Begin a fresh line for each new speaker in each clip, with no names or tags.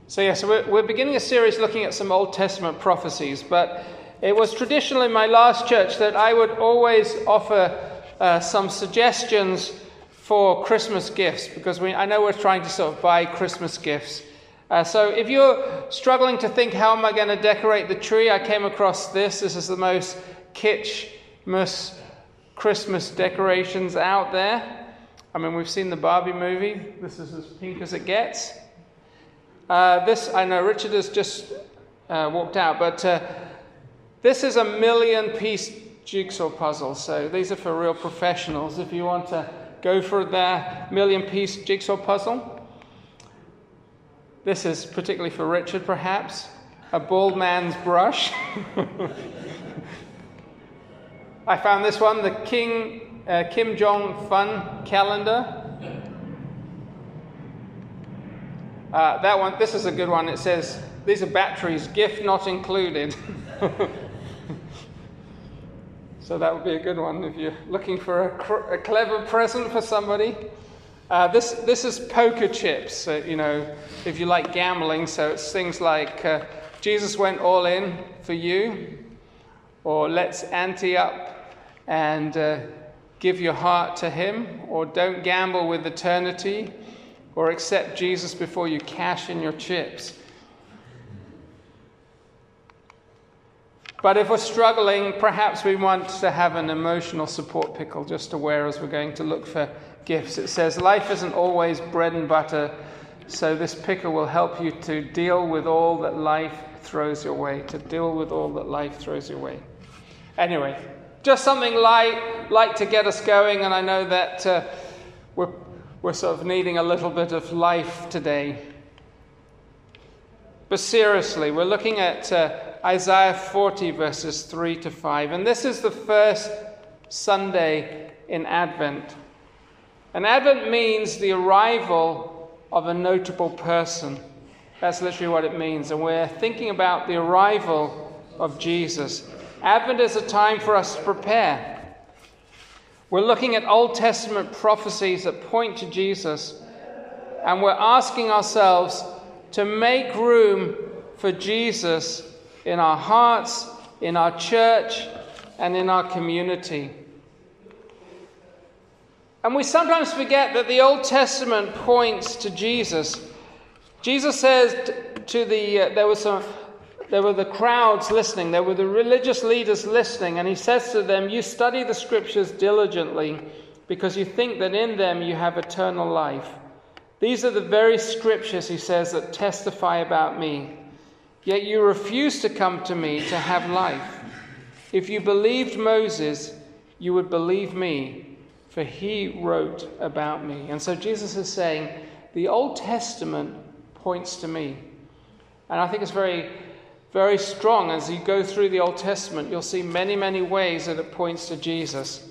So we're beginning a series looking at some Old Testament prophecies, but it was traditional in my last church that I would always offer some suggestions for Christmas gifts, because I know we're trying to sort of buy Christmas gifts. So if you're struggling to think, how am I going to decorate the tree, I came across this. This is the most kitsch-most Christmas decorations out there. I mean, we've seen the Barbie movie. This is as pink as it gets. This, I know Richard has just walked out, but this is a 1,000,000-piece jigsaw puzzle. So these are for real professionals. If you want to go for the 1,000,000-piece jigsaw puzzle. This is particularly for Richard, perhaps. A bald man's brush. I found this one, the Kim Jong Fun calendar. That one, this is a good one. It says, these are batteries, gift not included. So that would be a good one if you're looking for a clever present for somebody. This is poker chips, if you like gambling. So it's things like Jesus went all in for you, or let's ante up and give your heart to him, or don't gamble with eternity, or accept Jesus before you cash in your chips. But if we're struggling, perhaps we want to have an emotional support pickle just to wear as we're going to look for gifts. It says, life isn't always bread and butter, so this pickle will help you to deal with all that life throws your way, Anyway, just something light to get us going, and I know that we're sort of needing a little bit of life today. But seriously, we're looking at Isaiah 40 verses 3 to 5. And this is the first Sunday in Advent. And Advent means the arrival of a notable person. That's literally what it means. And we're thinking about the arrival of Jesus. Advent is a time for us to prepare. We're looking at Old Testament prophecies that point to Jesus, and we're asking ourselves to make room for Jesus in our hearts, in our church, and in our community. And we sometimes forget that the Old Testament points to Jesus. Jesus says to there were the crowds listening, there were the religious leaders listening, and he says to them, you study the scriptures diligently because you think that in them you have eternal life. These are the very scriptures, he says, that testify about me. Yet you refuse to come to me to have life. If you believed Moses, you would believe me, for he wrote about me. And so Jesus is saying, the Old Testament points to me. And I think it's very, very strong. As you go through the Old Testament, you'll see many, many ways that it points to Jesus.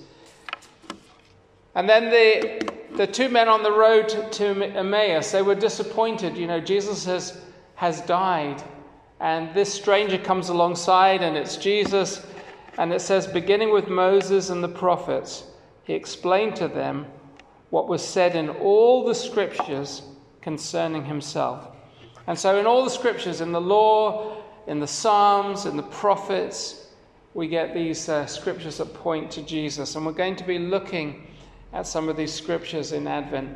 And then the two men on the road to Emmaus, they were disappointed. Jesus has died. And this stranger comes alongside, and it's Jesus. And it says, beginning with Moses and the prophets, he explained to them what was said in all the scriptures concerning himself. And so in all the scriptures, in the law, in the Psalms, in the prophets, we get these scriptures that point to Jesus. And we're going to be looking at some of these scriptures in Advent.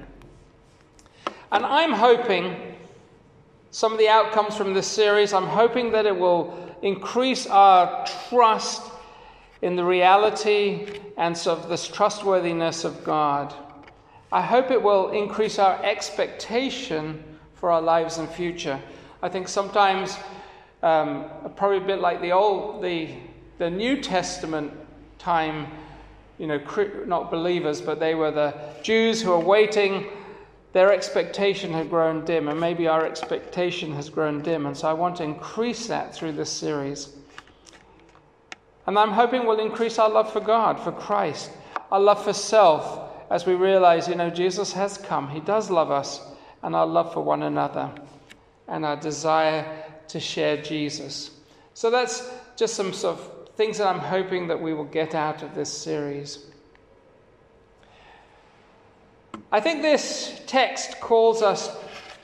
And I'm hoping some of the outcomes from this series, I'm hoping that it will increase our trust in the reality and sort of this trustworthiness of God. I hope it will increase our expectation for our lives and future. I think sometimes, probably a bit like the New Testament time, not believers, but they were the Jews who were waiting. Their expectation had grown dim, and maybe our expectation has grown dim. And so I want to increase that through this series. And I'm hoping we'll increase our love for God, for Christ, our love for self, as we realize, Jesus has come. He does love us, and our love for one another, and our desire to share Jesus. So that's just some sort of things that I'm hoping that we will get out of this series. I think this text calls us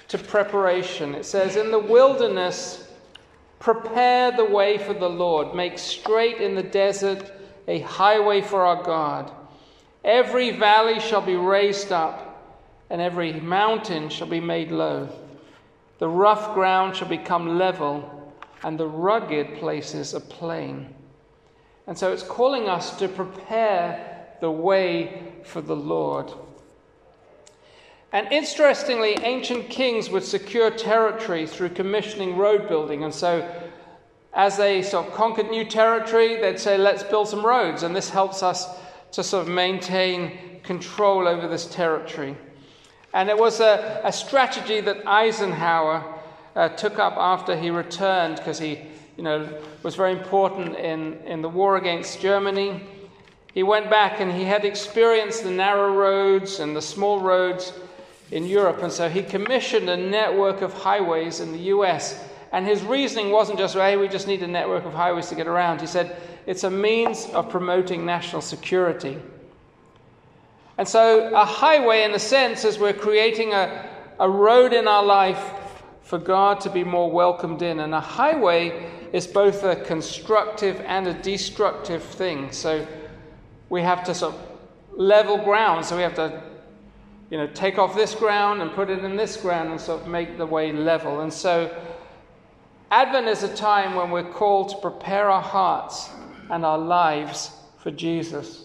to preparation. It says, in the wilderness, prepare the way for the Lord. Make straight in the desert a highway for our God. Every valley shall be raised up, and every mountain shall be made low. The rough ground shall become level, and the rugged places a plain. And so it's calling us to prepare the way for the Lord. And interestingly, ancient kings would secure territory through commissioning road building. And so as they sort of conquered new territory, they'd say, let's build some roads. And this helps us to sort of maintain control over this territory. And it was a strategy that Eisenhower took up after he returned, because he was very important in the war against Germany. He went back and he had experienced the narrow roads and the small roads in Europe. And so he commissioned a network of highways in the US. And his reasoning wasn't just, hey, we just need a network of highways to get around. He said, it's a means of promoting national security. And so a highway, in a sense, is we're creating a road in our life for God to be more welcomed in. And a highway is both a constructive and a destructive thing. So we have to sort of level ground. So we have to, take off this ground and put it in this ground and sort of make the way level. And so Advent is a time when we're called to prepare our hearts and our lives for Jesus.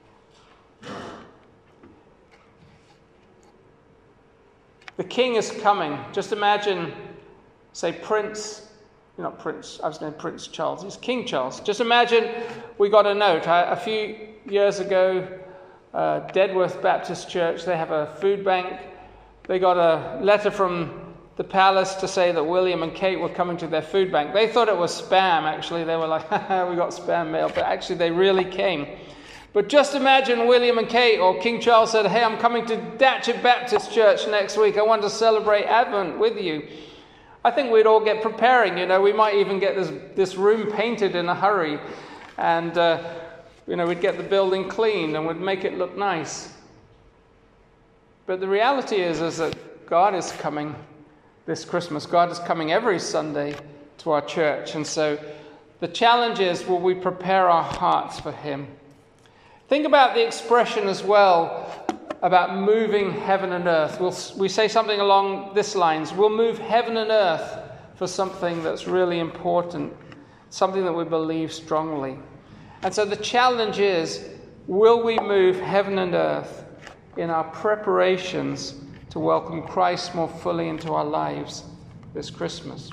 The King is coming. Just imagine, say, Prince Charles. He's King Charles. Just imagine we got a note. A few years ago, Deadworth Baptist Church, they have a food bank. They got a letter from the palace to say that William and Kate were coming to their food bank. They thought it was spam, actually. They were like, we got spam mail. But actually, they really came. But just imagine William and Kate or King Charles said, hey, I'm coming to Datchet Baptist Church next week. I want to celebrate Advent with you. I think we'd all get preparing. We might even get this room painted in a hurry. And, we'd get the building cleaned and we'd make it look nice. But the reality is that God is coming this Christmas. God is coming every Sunday to our church. And so the challenge is, will we prepare our hearts for him? Think about the expression as well about moving heaven and earth. We say something along this lines. We'll move heaven and earth for something that's really important, something that we believe strongly. And so the challenge is, will we move heaven and earth in our preparations to welcome Christ more fully into our lives this Christmas?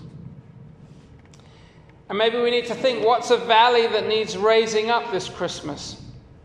And maybe we need to think, what's a valley that needs raising up this Christmas?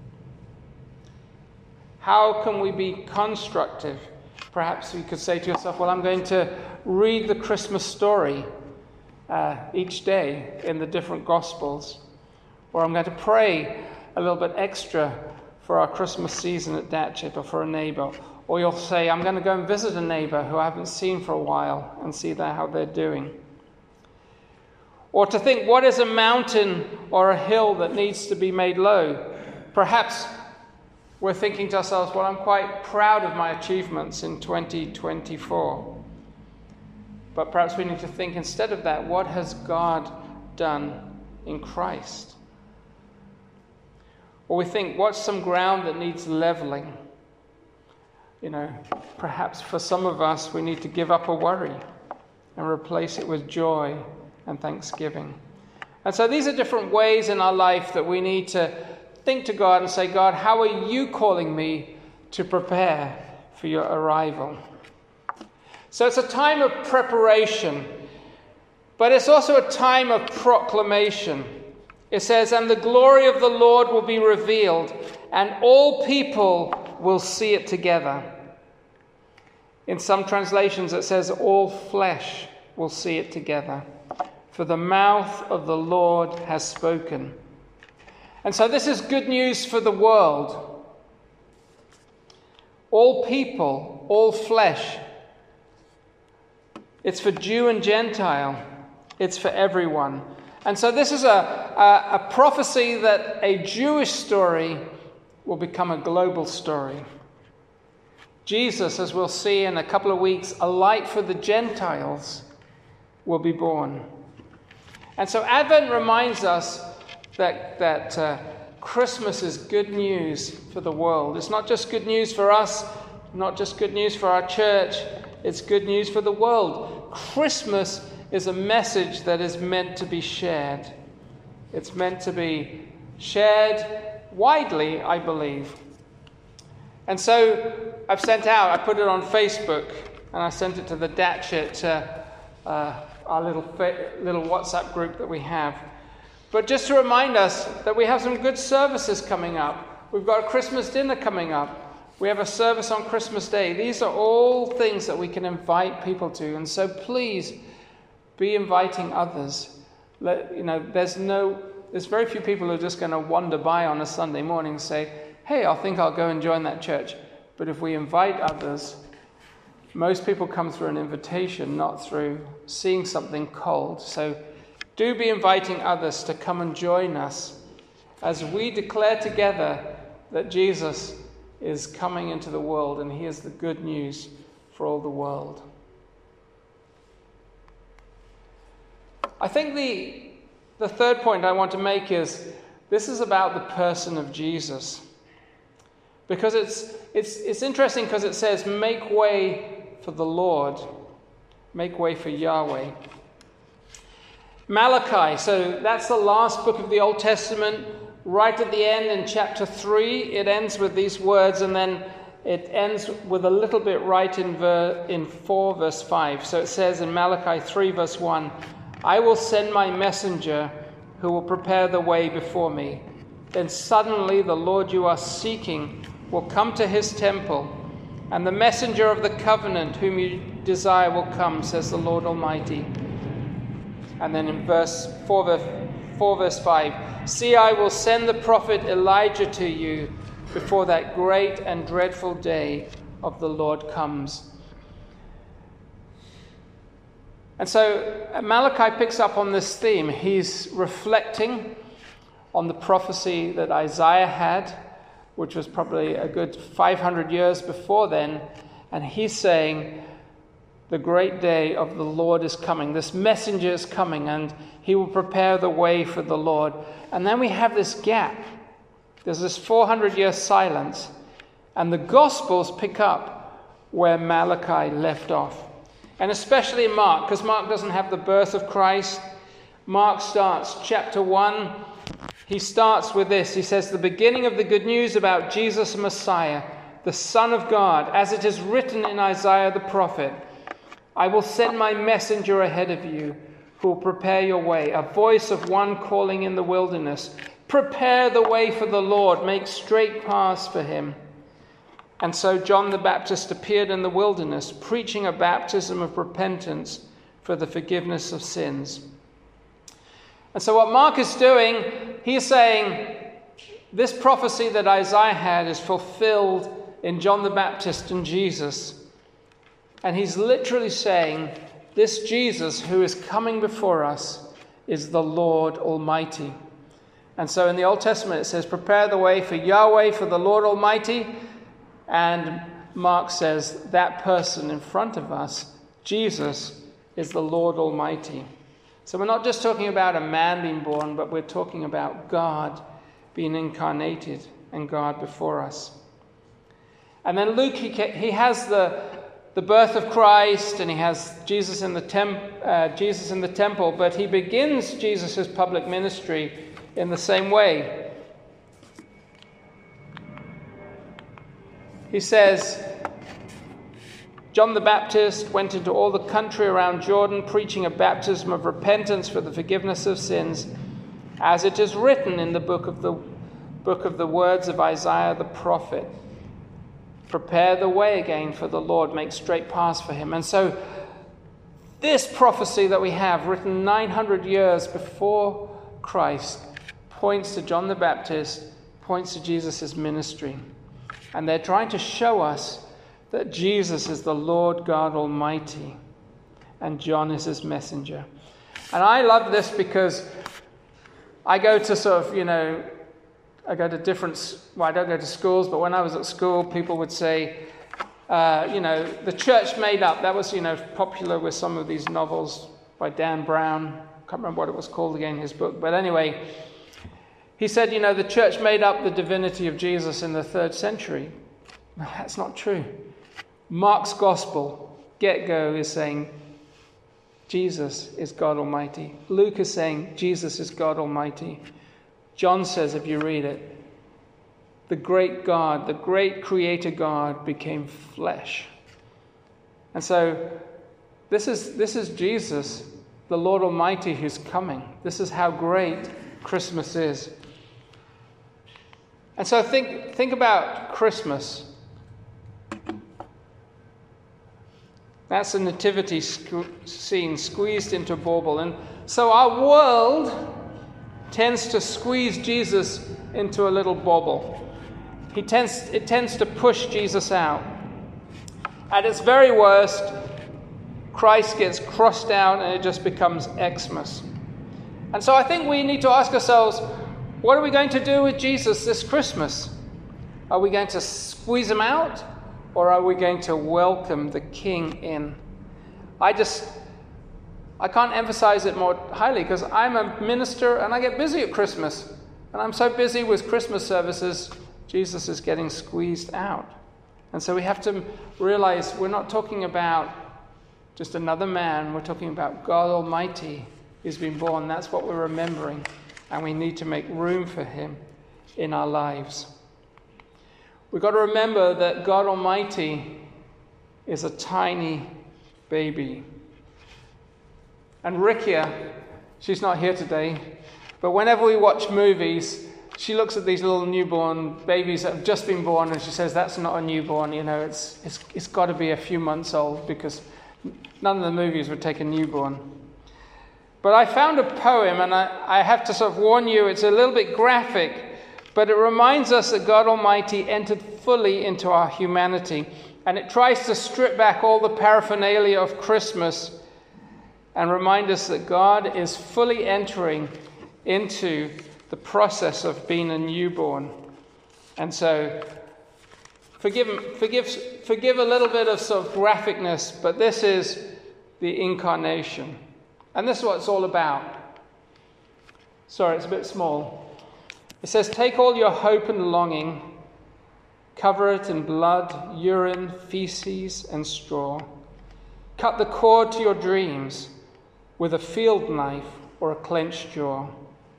How can we be constructive? Perhaps you could say to yourself, well, I'm going to read the Christmas story each day in the different Gospels. Or I'm going to pray a little bit extra for our Christmas season at Datchet or for a neighbour. Or you'll say, I'm going to go and visit a neighbour who I haven't seen for a while and see how they're doing. Or to think, what is a mountain or a hill that needs to be made low? Perhaps we're thinking to ourselves, well, I'm quite proud of my achievements in 2024. But perhaps we need to think instead of that, what has God done in Christ? Or we think, what's some ground that needs leveling? Perhaps for some of us, we need to give up a worry and replace it with joy and thanksgiving. And so these are different ways in our life that we need to think to God and say, God, how are you calling me to prepare for your arrival? So it's a time of preparation, but it's also a time of proclamation. It says, and the glory of the Lord will be revealed, and all people will see it together. In some translations it says, all flesh will see it together, for the mouth of the Lord has spoken. And so this is good news for the world. All people, all flesh. It's for Jew and Gentile. It's for everyone. And so this is a prophecy that a Jewish story will become a global story. Jesus, as we'll see in a couple of weeks, a light for the Gentiles, will be born. And so Advent reminds us that Christmas is good news for the world. It's not just good news for us, not just good news for our church, it's good news for the world. Christmas is a message that is meant to be shared. It's meant to be shared widely, I believe. And so I put it on Facebook, and I sent it to the Datchet, our little WhatsApp group that we have. But just to remind us that we have some good services coming up. We've got a Christmas dinner coming up. We have a service on Christmas Day. These are all things that we can invite people to. And so please be inviting others. There's very few people who are just going to wander by on a Sunday morning and say, hey, I think I'll go and join that church. But if we invite others, most people come through an invitation, not through seeing something cold. So do be inviting others to come and join us as we declare together that Jesus is coming into the world and he is the good news for all the world. I think the third point I want to make is this is about the person of Jesus. Because it's interesting because it says, make way for the Lord, make way for Yahweh. Malachi, so that's the last book of the Old Testament. Right at the end in chapter 3, it ends with these words, and then it ends with a little bit right in 4 verse 5. So it says in Malachi 3 verse 1, I will send my messenger who will prepare the way before me. Then suddenly the Lord you are seeking will come to his temple, and the messenger of the covenant whom you desire will come, says the Lord Almighty. And then in 4 verse 5, see, I will send the prophet Elijah to you before that great and dreadful day of the Lord comes. And so Malachi picks up on this theme. He's reflecting on the prophecy that Isaiah had, which was probably a good 500 years before then. And he's saying, the great day of the Lord is coming. This messenger is coming, and he will prepare the way for the Lord. And then we have this gap. There's this 400-year silence. And the Gospels pick up where Malachi left off. And especially in Mark, because Mark doesn't have the birth of Christ. Mark starts chapter 1. He starts with this. He says, the beginning of the good news about Jesus Messiah, the Son of God, as it is written in Isaiah the prophet, I will send my messenger ahead of you, who will prepare your way, a voice of one calling in the wilderness, prepare the way for the Lord, make straight paths for him. And so John the Baptist appeared in the wilderness, preaching a baptism of repentance for the forgiveness of sins. And so what Mark is doing, he's saying, this prophecy that Isaiah had is fulfilled in John the Baptist and Jesus. And he's literally saying, this Jesus who is coming before us is the Lord Almighty. And so in the Old Testament it says, prepare the way for Yahweh, for the Lord Almighty. And Mark says, that person in front of us, Jesus, is the Lord Almighty. So we're not just talking about a man being born, but we're talking about God being incarnated and God before us. And then Luke, he has the birth of Christ, and he has Jesus in the temple, but he begins Jesus' public ministry in the same way. He says, John the Baptist went into all the country around Jordan, preaching a baptism of repentance for the forgiveness of sins, as it is written in the book of the words of Isaiah the prophet. Prepare the way again for the Lord, make straight paths for him. And so this prophecy that we have, written 900 years before Christ, points to John the Baptist, points to Jesus' ministry. And they're trying to show us that Jesus is the Lord God Almighty and John is his messenger. And I love this because I go to I go to I don't go to schools, but when I was at school, people would say, the church made up. That was, popular with some of these novels by Dan Brown. Can't remember what it was called again, his book. But anyway, he said, the church made up the divinity of Jesus in the 3rd century. That's not true. Mark's gospel, get-go, is saying Jesus is God Almighty. Luke is saying Jesus is God Almighty. John says, if you read it, the great God, the great creator God became flesh. And so this is Jesus, the Lord Almighty, who's coming. This is how great Christmas is. And so think about Christmas. That's a nativity scene squeezed into a bauble. And so our world tends to squeeze Jesus into a little bauble. It tends to push Jesus out. At its very worst, Christ gets crossed out and it just becomes Xmas. And so I think we need to ask ourselves, what are we going to do with Jesus this Christmas? Are we going to squeeze him out, or are we going to welcome the King in? I can't emphasize it more highly, because I'm a minister and I get busy at Christmas. And I'm so busy with Christmas services, Jesus is getting squeezed out. And so we have to realize we're not talking about just another man. We're talking about God Almighty who's been born. That's what we're remembering. And we need to make room for him in our lives. We've got to remember that God Almighty is a tiny baby. And Rikia, she's not here today, but whenever we watch movies, she looks at these little newborn babies that have just been born, and she says, that's not a newborn, it's got to be a few months old, because none of the movies would take a newborn. But I found a poem, and I have to sort of warn you, it's a little bit graphic, but it reminds us that God Almighty entered fully into our humanity, and it tries to strip back all the paraphernalia of Christmas and remind us that God is fully entering into the process of being a newborn. And so forgive a little bit of sort of graphicness, but this is the incarnation. And this is what it's all about. Sorry, it's a bit small. It says, take all your hope and longing, cover it in blood, urine, feces, and straw. Cut the cord to your dreams with a field knife or a clenched jaw.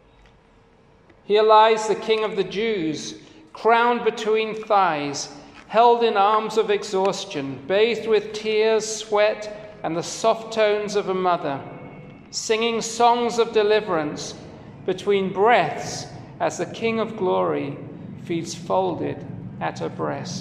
Here lies the King of the Jews, crowned between thighs, held in arms of exhaustion, bathed with tears, sweat, and the soft tones of a mother, singing songs of deliverance between breaths as the King of Glory feeds folded at her breast.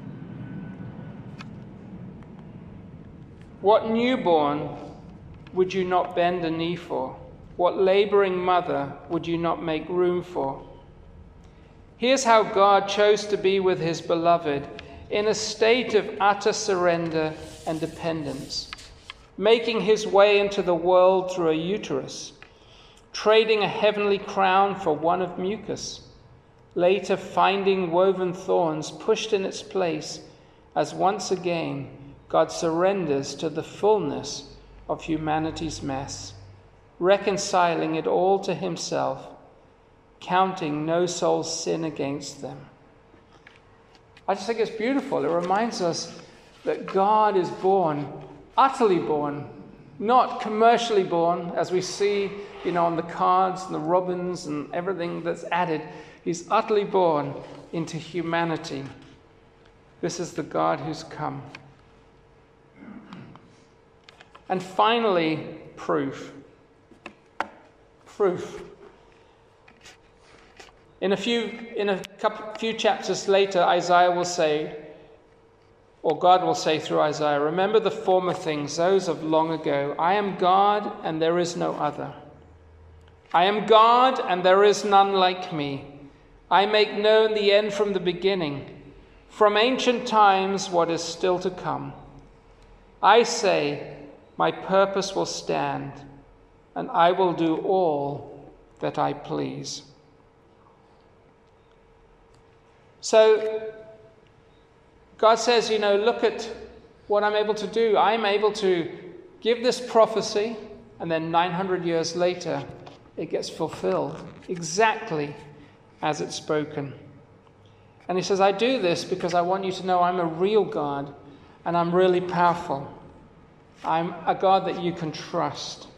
What newborn would you not bend a knee for? What laboring mother would you not make room for? Here's how God chose to be with his beloved in a state of utter surrender and dependence, making his way into the world through a uterus, trading a heavenly crown for one of mucus, later finding woven thorns pushed in its place as once again God surrenders to the fullness of humanity's mess, reconciling it all to himself, counting no soul's sin against them. I just think it's beautiful. It reminds us that God is born, utterly born, not commercially born, as we see, on the cards and the robins and everything that's added. He's utterly born into humanity. This is the God who's come. And finally, proof. Proof. In a few chapters later, Isaiah will say, or God will say through Isaiah, remember the former things, those of long ago. I am God and there is no other. I am God and there is none like me. I make known the end from the beginning, from ancient times what is still to come. I say, my purpose will stand, and I will do all that I please. So, God says, look at what I'm able to do. I'm able to give this prophecy, and then 900 years later, it gets fulfilled exactly as it's spoken. And he says, I do this because I want you to know I'm a real God, and I'm really powerful. I'm a God that you can trust.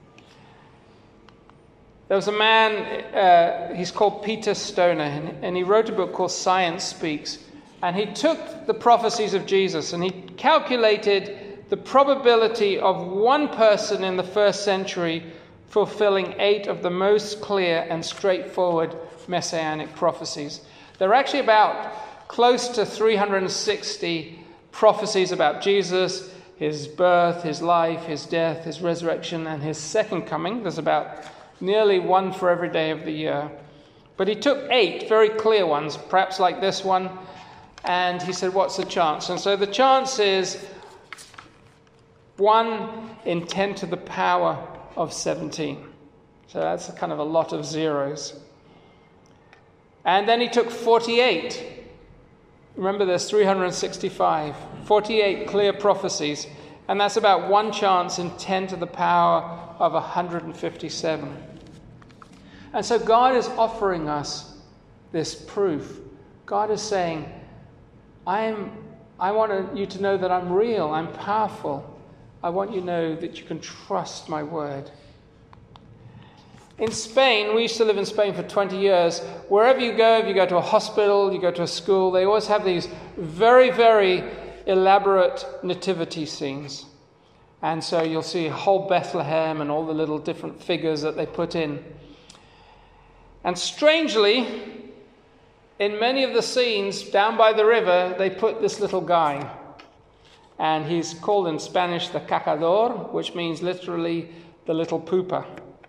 There was a man, he's called Peter Stoner, and he wrote a book called Science Speaks. And he took the prophecies of Jesus and he calculated the probability of one person in the first century fulfilling 8 of the most clear and straightforward messianic prophecies. There are actually about close to 360 prophecies about Jesus, his birth, his life, his death, his resurrection, and his second coming. There's about nearly one for every day of the year. But he took 8 very clear ones, perhaps like this one, and he said, what's the chance? And so the chance is 1 in 10 to the power of 17. So that's a kind of a lot of zeros. And then he took 48. Remember, there's 365. 48 clear prophecies. And that's about 1 chance in 10 to the power of 157. And so God is offering us this proof. God is saying, I want you to know that I'm real, I'm powerful. I want you to know that you can trust my word. In Spain, we used to live in Spain for 20 years. Wherever you go, if you go to a hospital, you go to a school, they always have these very, very elaborate nativity scenes. And so you'll see a whole Bethlehem and all the little different figures that they put in. And strangely, in many of the scenes down by the river, they put this little guy. And he's called in Spanish the cacador, which means literally the little pooper.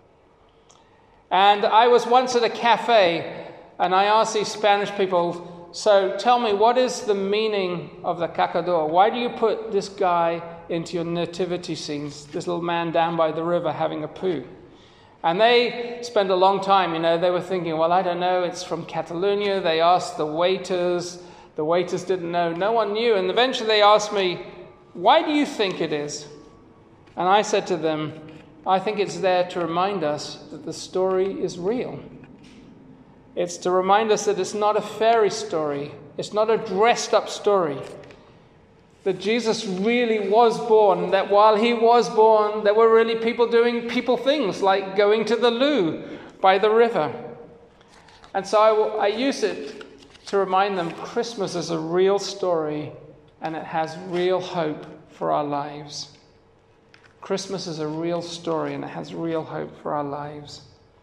And I was once at a cafe, and I asked these Spanish people, so tell me, what is the meaning of the cacador? Why do you put this guy into your nativity scenes, this little man down by the river having a poo? And they spent a long time, they were thinking, well, I don't know, it's from Catalonia. They asked the waiters didn't know, no one knew. And eventually they asked me, why do you think it is? And I said to them, I think it's there to remind us that the story is real. It's to remind us that it's not a fairy story. It's not a dressed up story. That Jesus really was born, that while he was born, there were really people doing people things, like going to the loo by the river. And so I use it to remind them Christmas is a real story, and it has real hope for our lives. Christmas is a real story, and it has real hope for our lives.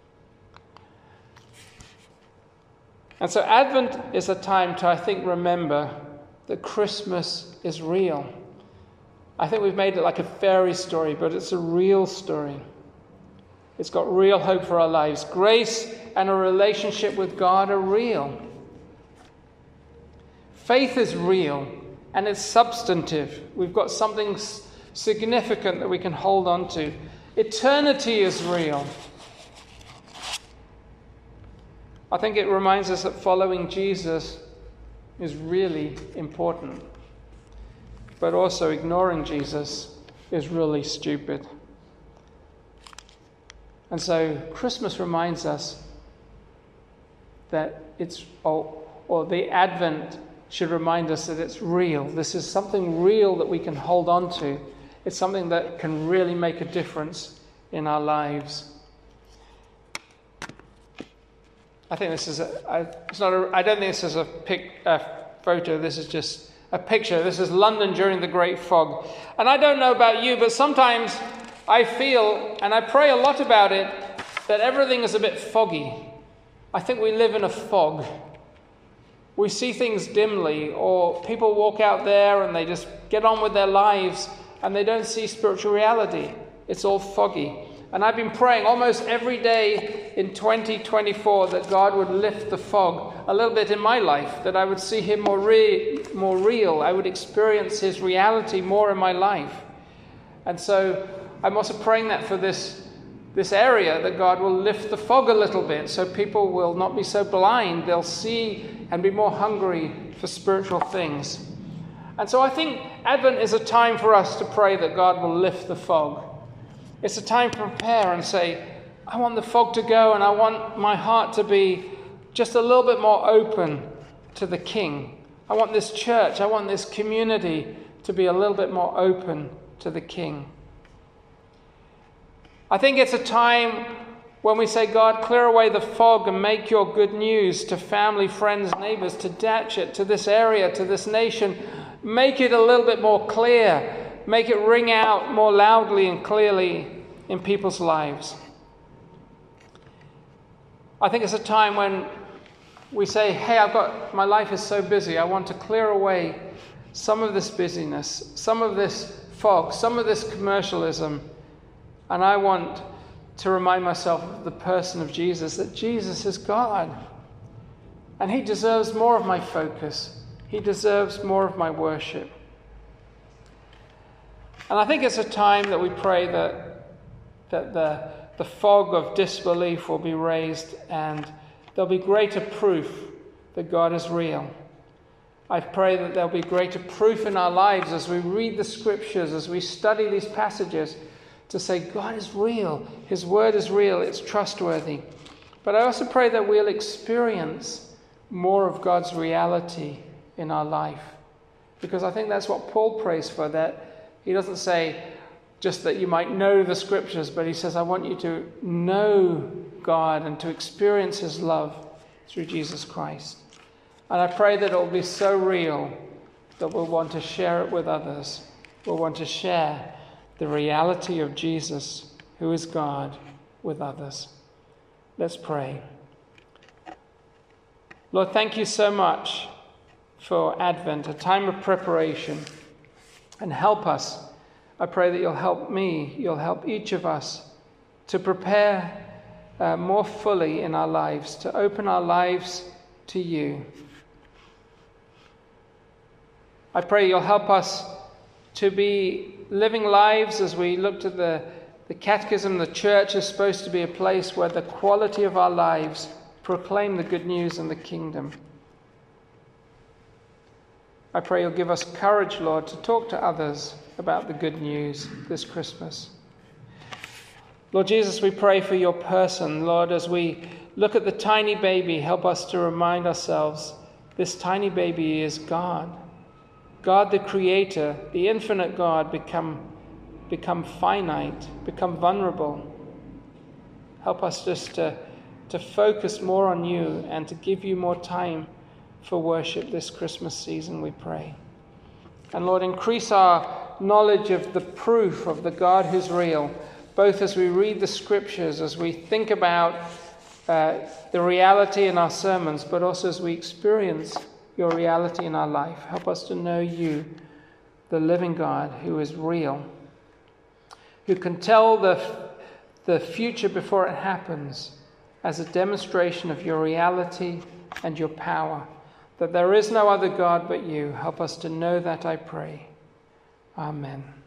And so Advent is a time to, I think, remember that Christmas is real. I think we've made it like a fairy story, but it's a real story. It's got real hope for our lives. Grace and a relationship with God are real. Faith is real, and it's substantive. We've got something significant that we can hold on to. Eternity is real. I think it reminds us that following Jesus is really important. But also ignoring Jesus is really stupid. And so Christmas reminds us that the Advent should remind us that it's real. This is something real that we can hold on to. It's something that can really make a difference in our lives. I think this is I don't think this is a photo. This is just a picture. This is London during the Great Fog. And I don't know about you, but sometimes I feel, and I pray a lot about it, that everything is a bit foggy. I think we live in a fog. We see things dimly, or people walk out there and they just get on with their lives and they don't see spiritual reality. It's all foggy. And I've been praying almost every day in 2024 that God would lift the fog a little bit in my life, that I would see him more real. I would experience his reality more in my life. And so I'm also praying that for this area, that God will lift the fog a little bit so people will not be so blind. They'll see and be more hungry for spiritual things. And so I think Advent is a time for us to pray that God will lift the fog. It's a time to prepare and say, I want the fog to go, and I want my heart to be just a little bit more open to the King. I want this church, I want this community to be a little bit more open to the King. I think it's a time when we say, God, clear away the fog and make your good news to family, friends, neighbors, to Datchet, to this area, to this nation. Make it a little bit more clear. Make it ring out more loudly and clearly in people's lives. I think it's a time when we say, hey, my life is so busy. I want to clear away some of this busyness, some of this fog, some of this commercialism. And I want to remind myself of the person of Jesus, that Jesus is God. And he deserves more of my focus. He deserves more of my worship. And I think it's a time that we pray that the fog of disbelief will be raised and there'll be greater proof that God is real. I pray that there'll be greater proof in our lives as we read the scriptures, as we study these passages, to say God is real, his word is real, it's trustworthy. But I also pray that we'll experience more of God's reality in our life. Because I think that's what Paul prays for, that he doesn't say just that you might know the scriptures, but he says, I want you to know God and to experience his love through Jesus Christ. And I pray that it will be so real that we'll want to share it with others. We'll want to share the reality of Jesus, who is God, with others. Let's pray. Lord, thank you so much for Advent, a time of preparation. And help us. I pray that you'll help me, you'll help each of us to prepare more fully in our lives, to open our lives to you. I pray you'll help us to be living lives as we looked at the Catechism. The church is supposed to be a place where the quality of our lives proclaim the good news and the kingdom. I pray you'll give us courage, Lord, to talk to others about the good news this Christmas. Lord Jesus, we pray for your person. Lord, as we look at the tiny baby, help us to remind ourselves this tiny baby is God. God the Creator, the infinite God, become finite, become vulnerable. Help us just to focus more on you and to give you more time for worship this Christmas season, we pray. And Lord, increase our knowledge of the proof of the God who's real, both as we read the scriptures, as we think about the reality in our sermons, but also as we experience your reality in our life. Help us to know you, the living God who is real, who can tell the future before it happens as a demonstration of your reality and your power, that there is no other God but you. Help us to know that, I pray. Amen.